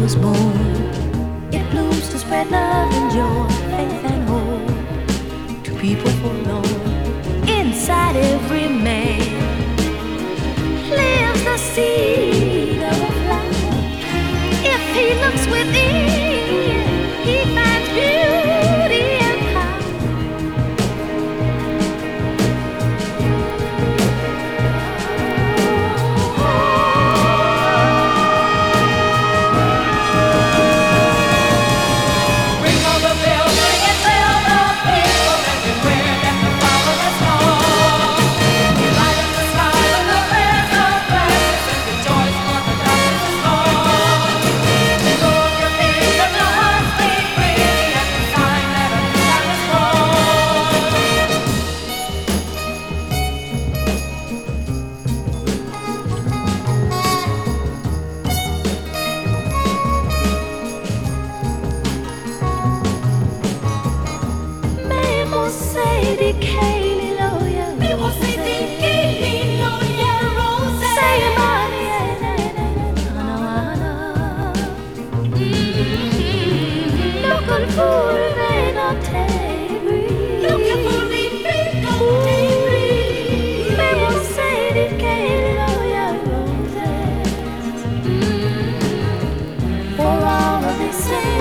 was born. It blooms to spread love and joy, faith and hope to people forlorn. Inside every man lives the seed of a flower. If he looks within, he finds beauty and power. Ring on the bell, ring and tell the people everywhere that the flower has come. Light up the sky with the prayers of gladness and rejoice for the darkness is gone. Throw up your feet and your hearts beat free at the sign that a new time has come. Mais mon say di Kaylee Loya, Mais on s'est dit qu'il no yeah rose. say money, local fool they not Looking for the big gold debris. Mais mon say di Kaylee Loya roses. For all of they say.